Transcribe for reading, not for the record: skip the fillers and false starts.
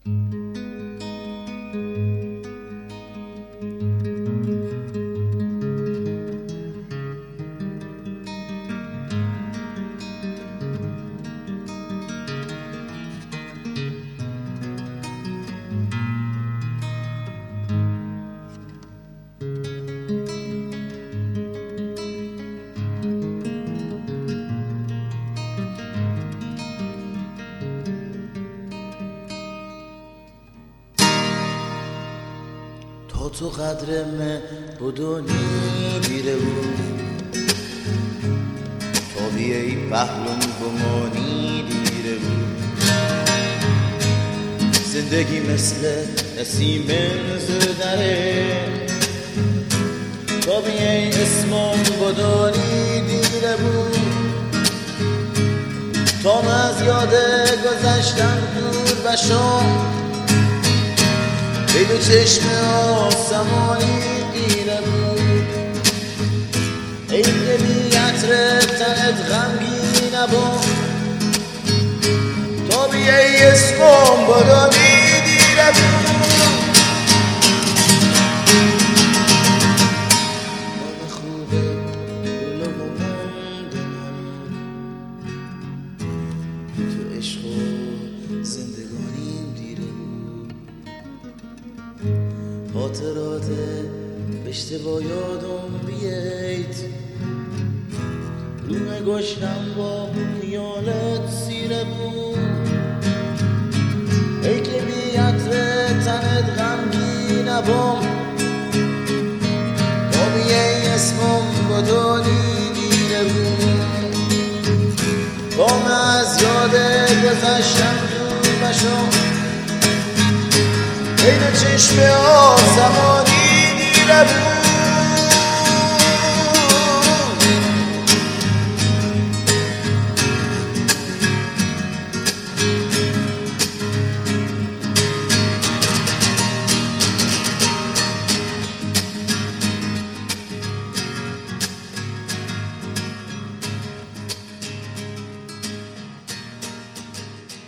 تو قدرم بدونی دیره بود تا بیایی پهلوم بمانی دیره بود زندگی مثل نسیم زدره تا بیایی اسمم بدونی دیره بود تا من از یاد گذشتم دور بشم ای دو چشم آسمانی دیره بود ای که بی عطر تنت غمگی نبود تا بیایی اسمم بدانی دیره بود مال خوبه دلو موندنم تو عشق و زندگانیم دیره بود خاطرات اشتباه یادم بیایید روح گشتم با خیالت سیره بود ای که بی عطر تنت غمگی نبام تا بیایی اسمم بدونی دیره بود با من از یاد گذشتم دور بشم ای دو چشم آسمانی دیره بود